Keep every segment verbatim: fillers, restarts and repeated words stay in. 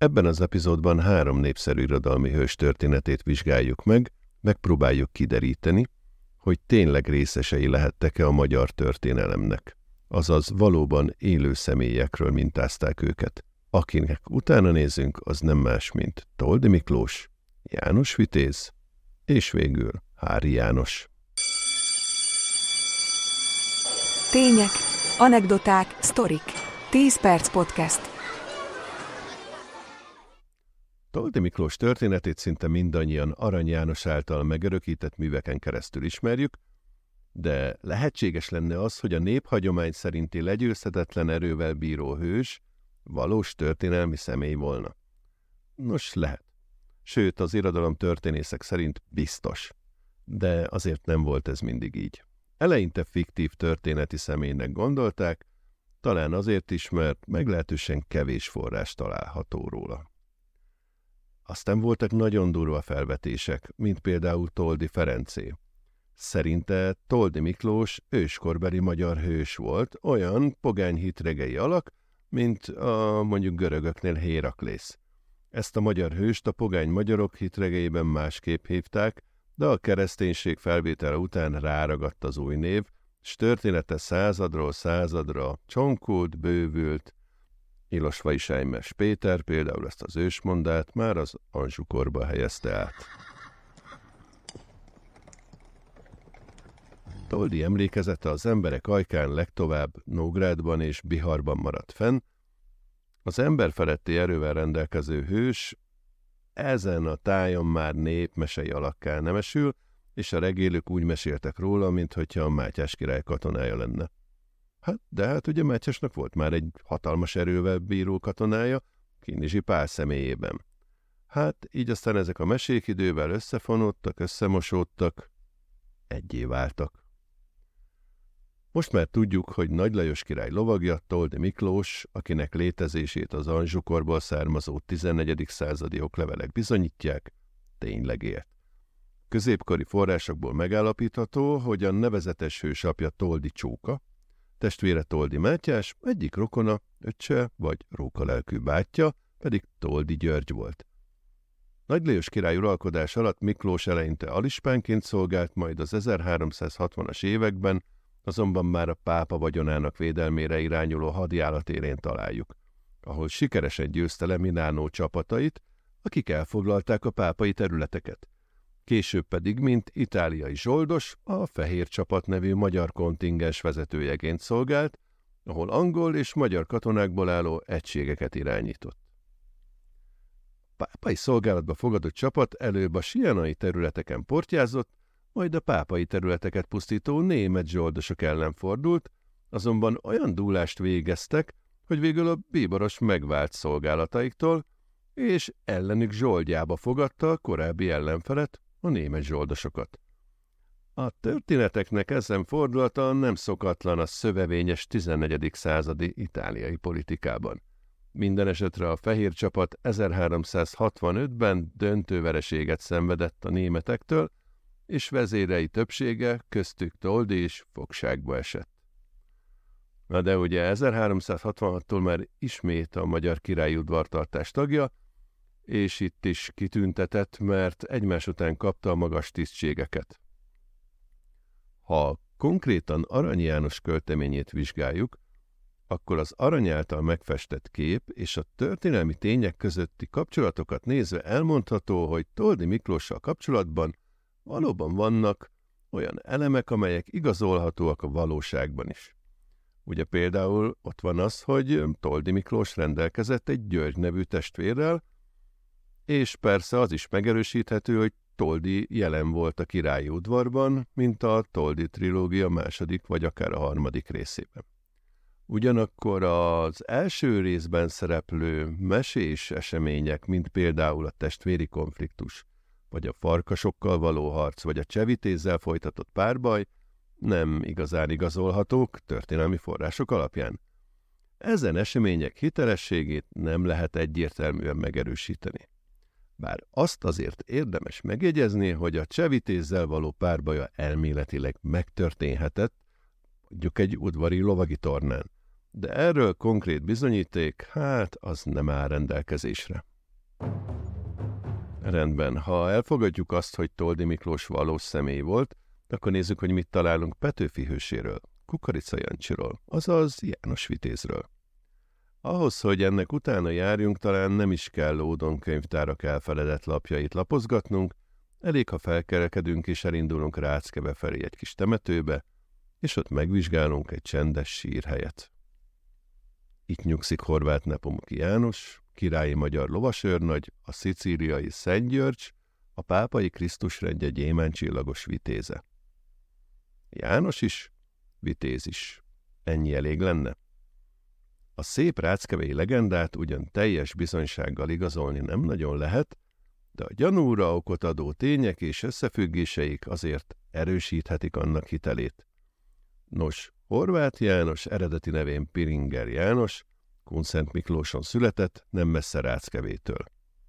Ebben az epizódban három népszerű irodalmi hős történetét vizsgáljuk meg, megpróbáljuk kideríteni, hogy tényleg részesei lehettek-e a magyar történelemnek. Azaz valóban élő személyekről mintázták őket. Akinek utána nézünk, az nem más, mint Toldy Miklós, János Vitéz, és végül Háry János. Tények, anekdoták, sztorik. tíz perc podcast. Toldy Miklós történetét szinte mindannyian Arany János által megörökített műveken keresztül ismerjük, de lehetséges lenne az, hogy a néphagyomány szerinti legyőzhetetlen erővel bíró hős valós történelmi személy volna. Nos, lehet. Sőt, az irodalom történészek szerint biztos. De azért nem volt ez mindig így. Eleinte fiktív történeti személynek gondolták, talán azért is, mert meglehetősen kevés forrás található róla. Aztán voltak nagyon durva felvetések, mint például Toldy Ferencé. Szerinte Toldy Miklós őskorbeli magyar hős volt, olyan pogány hitregei alak, mint a mondjuk görögöknél Héraklész. Ezt a magyar hőst a pogány magyarok hitregeiben másképp hívták, de a kereszténység felvétele után ráragadt az új név, s története századról századra csonkult, bővült. Ilosvai Sejmes Péter például ezt az ősmondát már az Anjou-korba helyezte át. Toldy emlékezete az emberek ajkán legtovább Nógrádban és Biharban maradt fenn. Az emberfeletti erővel rendelkező hős ezen a tájon már népmesei alakká nemesül, és a regélők úgy meséltek róla, minthogyha a Mátyás király katonája lenne. Hát, de hát ugye Mátyásnak volt már egy hatalmas erővel bíró katonája, Kinizsi Pál személyében. Hát, így aztán ezek a mesék idővel összefonódtak, összemosódtak, egyé váltak. Most már tudjuk, hogy Nagy Lajos király lovagja, Toldy Miklós, akinek létezését az Anjou-korból származó tizennegyedik századi oklevelek bizonyítják, tényleg élt. Középkori forrásokból megállapítható, hogy a nevezetes hős apja Toldy Csóka, testvére Toldy Mátyás, egyik rokona, öccse vagy rókalelkű bátyja pedig Toldy György volt. Nagy Lajos király uralkodás alatt Miklós eleinte alispánként szolgált, majd az ezerháromszázhatvanas években azonban már a pápa vagyonának védelmére irányuló hadjárat élén találjuk, ahol sikeresen győzte le Milánó csapatait, akik elfoglalták a pápai területeket. Később pedig, mint itáliai zsoldos, a Fehér Csapat nevű magyar kontingens vezetőjeként szolgált, ahol angol és magyar katonákból álló egységeket irányított. Pápai szolgálatba fogadott csapat előbb a sienai területeken portyázott, majd a pápai területeket pusztító német zsoldosok ellen fordult, azonban olyan dúlást végeztek, hogy végül a bíboros megvált szolgálataiktól, és ellenük zsoldjába fogadta a korábbi ellenfelet, a német zsoldosokat. A történeteknek ezen fordulata nem szokatlan a szövevényes tizennegyedik századi itáliai politikában. Minden esetre a Fehér Csapat ezerháromszázhatvanötben döntő vereséget szenvedett a németektől, és vezérei többsége, köztük Toldy is fogságba esett. Na de ugye ezerháromszázhatvanhattól már ismét a magyar királyi udvartartás tagja, és itt is kitüntetett, mert egymás után kapta a magas tisztségeket. Ha konkrétan Arany János költeményét vizsgáljuk, akkor az Arany által megfestett kép és a történelmi tények közötti kapcsolatokat nézve elmondható, hogy Toldy Miklóssal kapcsolatban valóban vannak olyan elemek, amelyek igazolhatóak a valóságban is. Ugye például ott van az, hogy Toldy Miklós rendelkezett egy György nevű testvérrel, és persze az is megerősíthető, hogy Toldy jelen volt a királyi udvarban, mint a Toldy trilógia második vagy akár a harmadik részében. Ugyanakkor az első részben szereplő mesés események, mint például a testvéri konfliktus, vagy a farkasokkal való harc, vagy a Cseh Vitézzel folytatott párbaj nem igazán igazolhatók történelmi források alapján. Ezen események hitelességét nem lehet egyértelműen megerősíteni. Bár azt azért érdemes megjegyezni, hogy a Cseh Vitézzel való párbaja elméletileg megtörténhetett, mondjuk egy udvari lovagi tornán, de erről konkrét bizonyíték, hát az nem áll rendelkezésre. Rendben, ha elfogadjuk azt, hogy Toldy Miklós valós személy volt, akkor nézzük, hogy mit találunk Petőfi hőséről, Kukorica Jancsiról, azaz János Vitézről. Ahhoz, hogy ennek utána járjunk, talán nem is kell Ódon könyvtárak elfeledett lapjait lapozgatnunk, elég, ha felkerekedünk és elindulunk Ráckeve felé egy kis temetőbe, és ott megvizsgálunk egy csendes sírhelyet. Itt nyugszik Horváth Nepomuki János, királyi magyar lovasőrnagy, a szicíliai Szent György, a pápai Krisztusrendje gyémántcsillagos vitéze. János is, Vitéz is. Ennyi elég lenne? A szép ráckevei legendát ugyan teljes bizonysággal igazolni nem nagyon lehet, de a gyanúra okot adó tények és összefüggéseik azért erősíthetik annak hitelét. Nos, Horváth János eredeti nevén Piringer János, Kunszent Miklóson született, nem messze Ráckevétől.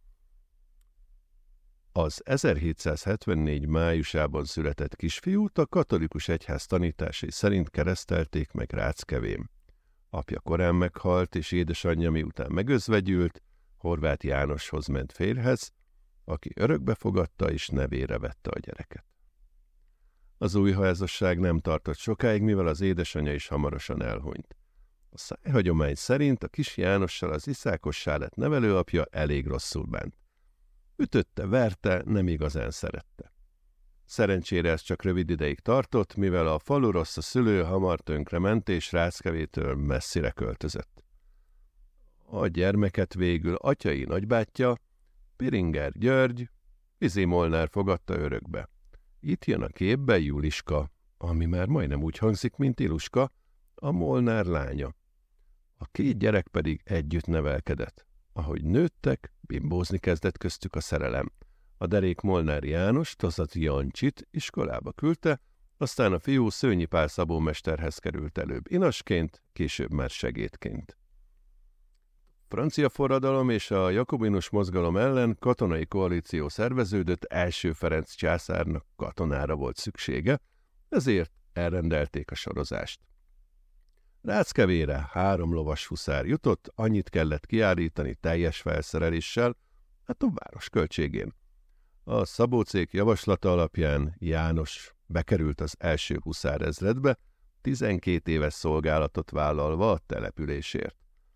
Az ezerhétszázhetvennégy májusában született kisfiút a katolikus egyház tanításai szerint keresztelték meg Ráckevén. Apja korán meghalt, és édesanyja miután megözvegyült, Horváth Jánoshoz ment férjhez, aki örökbe fogadta és nevére vette a gyereket. Az új házasság nem tartott sokáig, mivel az édesanyja is hamarosan elhunyt. A szájhagyomány szerint a kis Jánossal az iszákossá lett nevelőapja elég rosszul bánt. Ütötte, verte, nem igazán szerette. Szerencsére ez csak rövid ideig tartott, mivel a falu rossz a szülő hamar tönkrement és Ráckevétől messzire költözött. A gyermeket végül atyai nagybátyja, Piringer György, Vizi Molnár fogadta örökbe. Itt jön a képbe Juliska, ami már majdnem úgy hangzik, mint Iluska, a Molnár lánya. A két gyerek pedig együtt nevelkedett. Ahogy nőttek, bimbózni kezdett köztük a szerelem. A derék Molnár János Tozati Jancsit iskolába küldte, aztán a fiú Szőnyi Pál szabómesterhez került előbb inasként, később már segédként. Francia forradalom és a jakobinus mozgalom ellen katonai koalíció szerveződött, első Ferenc császárnak katonára volt szüksége, ezért elrendelték a sorozást. Ráckevére három lovas huszár jutott, annyit kellett kiállítani teljes felszereléssel, hát a város költségén. A szabócék javaslata alapján János bekerült az első huszárezredbe, tizenkét éves szolgálatot vállalva a településért.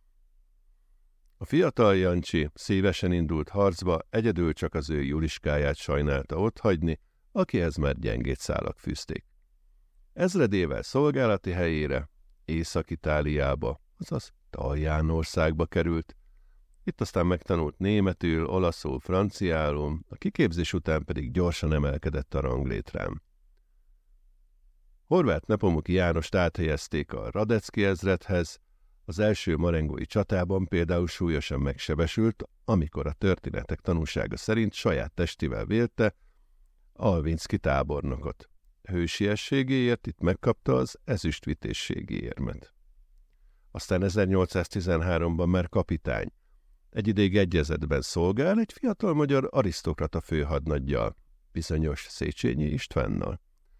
A fiatal Jancsi szívesen indult harcba, egyedül csak az ő Juliskáját sajnálta otthagyni, akihez már gyengét szálak fűzték. Ezredével szolgálati helyére Észak-Itáliába, azaz Taljánországba került. Itt aztán megtanult németül, olaszul, franciául, a kiképzés után pedig gyorsan emelkedett a ranglétrán. Horváth Nepomuki Jánost áthelyezték a Radecki ezredhez, az első marengói csatában például súlyosan megsebesült, amikor a történetek tanúsága szerint saját testivel vélte Alvinszky tábornokot. Hősiességéért itt megkapta az ezüstvitézségi érmet. Aztán ezernyolcszáztizenháromban már kapitány. Egy ideig egyezetben szolgál egy fiatal magyar arisztokrata főhadnaggyal, bizonyos Széchenyi Istvánnal.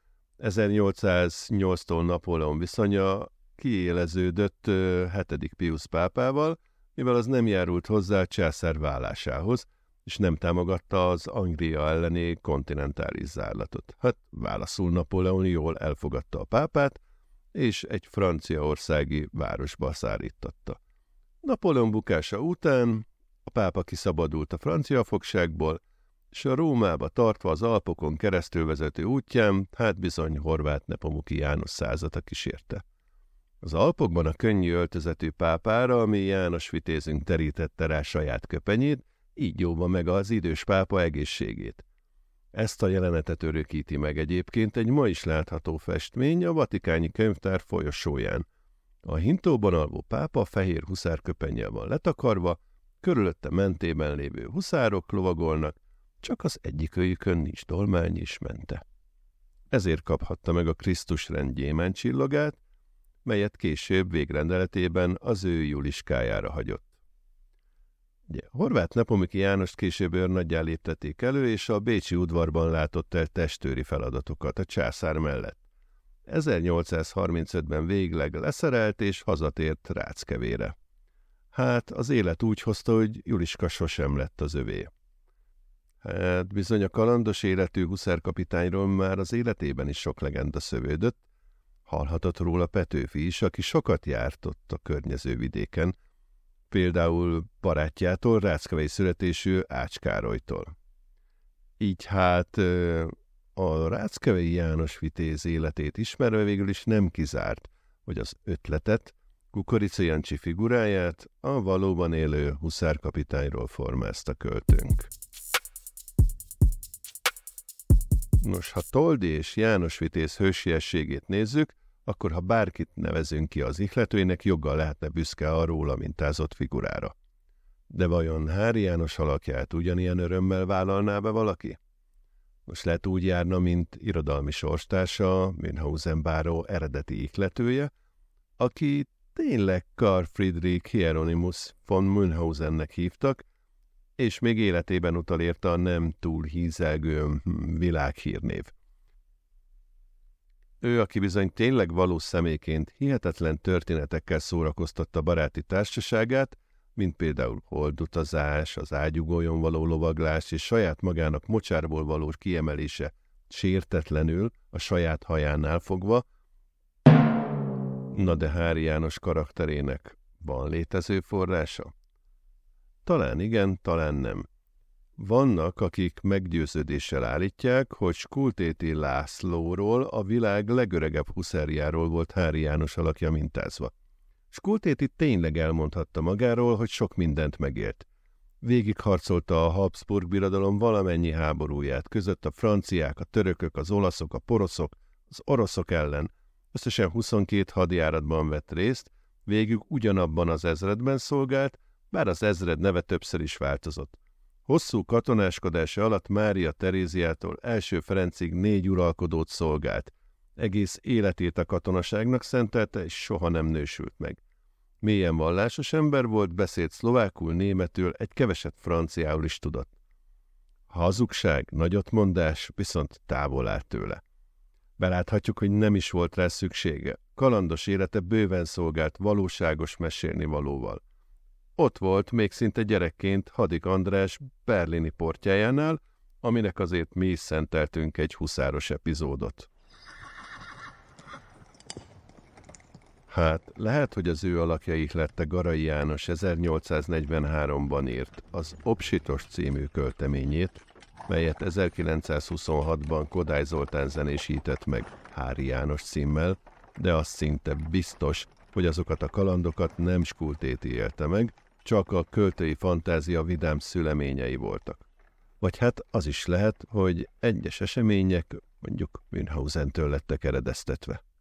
ezernyolcszáznyolctól Napóleon viszonya kiéleződött hetedik Piusz pápával, mivel az nem járult hozzá a császár válásához, és nem támogatta az Anglia elleni kontinentális zárlatot. Hát válaszul Napóleon jól elfogadta a pápát, és egy franciaországi városba szállítatta. Napóleon bukása után a pápa kiszabadult a francia fogságból, és a Rómába tartva az Alpokon keresztül vezető útján, hát bizony Horváth Nepomuki János százata kísérte. Az Alpokban a könnyű öltözetű pápára, ami János Vitézünk terítette rá saját köpenyét, így jóva meg az idős pápa egészségét. Ezt a jelenetet örökíti meg egyébként egy ma is látható festmény a Vatikáni Könyvtár folyosóján. A hintóban alvó pápa fehér huszárköpennyel van letakarva, körülötte mentében lévő huszárok lovagolnak, csak az egyikőjükön nincs dolmány és mente. Ezért kaphatta meg a Krisztusrend gyémántcsillagát, melyet később végrendeletében az ő Juliskájára hagyott. Ugye, Horváth Nepomuki Jánost később őrnaggyá léptették elő, és a bécsi udvarban látott el testőri feladatokat a császár mellett. ezernyolcszázharmincötben végleg leszerelt és hazatért Ráckevére. Hát az élet úgy hozta, hogy Juliska sosem lett az övé. Hát bizony a kalandos életű huszárkapitányról már az életében is sok legenda szövődött. Hallhatott róla Petőfi is, aki sokat járt ott a környező vidéken, például barátjától, ráckevei születésű Ács Károlytól. Így hát a Ráckevei János vitéz életét ismerve végül is nem kizárt, hogy az ötletet, Kukorica Jancsi figuráját a valóban élő huszárkapitányról formázta költőnk. Nos, ha Toldy és János vitéz hősiességét nézzük, akkor ha bárkit nevezünk ki az ihletőinek, joggal lehetne büszke a róla mintázott figurára. De vajon Háry János alakját ugyanilyen örömmel vállalná be valaki? Most lehet úgy járna, mint irodalmi sorstársa, Münchhausen báró eredeti ihletője, aki tényleg Karl Friedrich Hieronymus von Münchhausennek hívtak, és még életében utal érte a nem túl hízelgő világhírnév. Ő, aki bizony tényleg valós személyként hihetetlen történetekkel szórakoztatta baráti társaságát, mint például holdutazás, az ágyugójon való lovaglás és saját magának mocsárból való kiemelése sértetlenül a saját hajánál fogva. Na de Háry János karakterének van létező forrása? Talán igen, talán nem. Vannak, akik meggyőződéssel állítják, hogy Skultéti Lászlóról, a világ legöregebb huszárjáról volt Háry János alakja mintázva. Skultéti tényleg elmondhatta magáról, hogy sok mindent megélt. Végigharcolta a Habsburg birodalom valamennyi háborúját, között a franciák, a törökök, az olaszok, a poroszok, az oroszok ellen. Összesen huszonkét hadjáratban vett részt, végig ugyanabban az ezredben szolgált, bár az ezred neve többször is változott. Hosszú katonáskodása alatt Mária Teréziától első Ferencig négy uralkodót szolgált. Egész életét a katonaságnak szentelte, és soha nem nősült meg. Mélyen vallásos ember volt, beszélt szlovákul, németül, egy keveset franciául is tudott. Hazugság, nagyotmondás viszont távol állt tőle. Beláthatjuk, hogy nem is volt rá szüksége. Kalandos élete bőven szolgált valóságos mesélnivalóval. Ott volt még szinte gyerekként Hadik András berlini portjájánál, aminek azért mi is szenteltünk egy huszáros epizódot. Hát, lehet, hogy az ő alakja ihlette Garai János ezernyolcszáznegyvenháromban írt az Obsitos című költeményét, melyet ezerkilencszázhuszonhatban Kodály Zoltán zenésített meg Háry János címmel, de az szinte biztos, hogy azokat a kalandokat nem Skultéti élte meg, csak a költői fantázia vidám szüleményei voltak. Vagy hát az is lehet, hogy egyes események mondjuk Münchhausentől lettek eredeztetve.